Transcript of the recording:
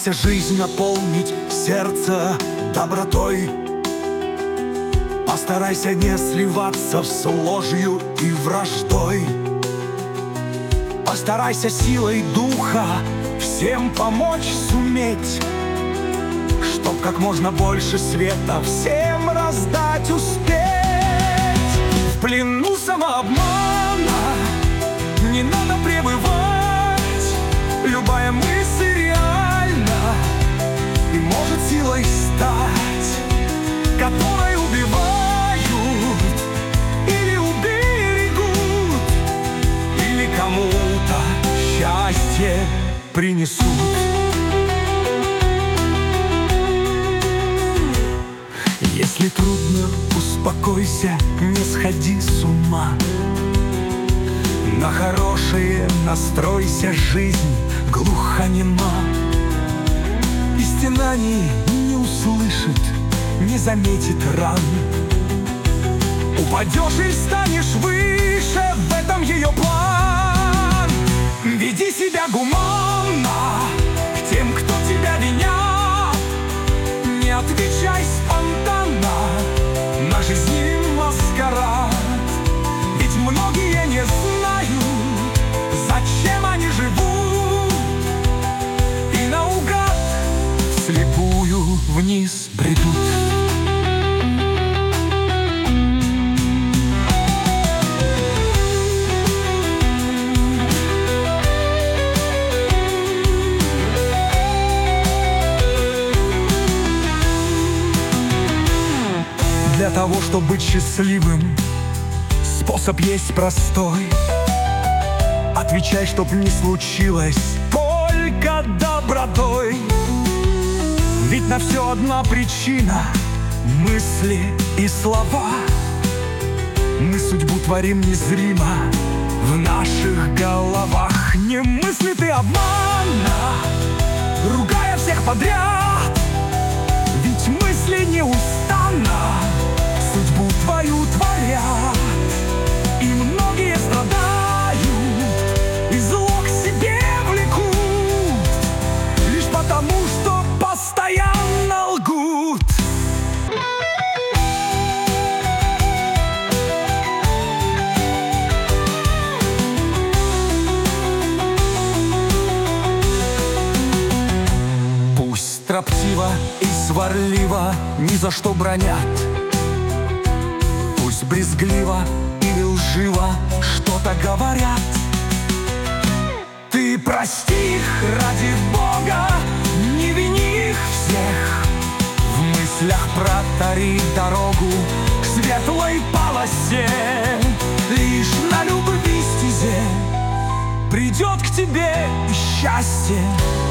Постарайся жизнь наполнить сердце добротой. Постарайся не сливаться с ложью и враждой. Постарайся силой духа всем помочь суметь, чтоб как можно больше света всем раздать успеть. В плену самообмана не надо пребывать. Любая мысль реальна и может силой стать, которой убивают или уберегут, или кому-то счастье принесут. Если трудно, успокойся, не сходи с ума. На хорошее настройся, жизнь глухонема. И стенаний не услышит, не заметит ран. Упадешь и станешь выше, в этом ее план. Веди себя гуманно к тем, кто тебя винят. Не отвечай спонтанно на жизни маскарад. Ведь многие не знают, зачем они живут, и наугад вслепую вниз бредут. Для того, чтобы быть счастливым, способ есть простой. Отвечай, чтоб не случилось, только добротой. Ведь на все одна причина — мысли и слова. Мы судьбу творим незримо в наших головах. Не мысли ты обманно, ругая всех подряд. Ведь мысли неустанно судьбу твою творят. И многие страдают, и зло к себе влекут, лишь потому, что постоянно лгут. Пусть строптиво и сварливо ни за что бронят, пусть брезгливо или лживо что-то говорят. Ты прости их ради Бога, не вини их всех. В мыслях протари дорогу к светлой полосе. Лишь на любви стезе придет к тебе счастье.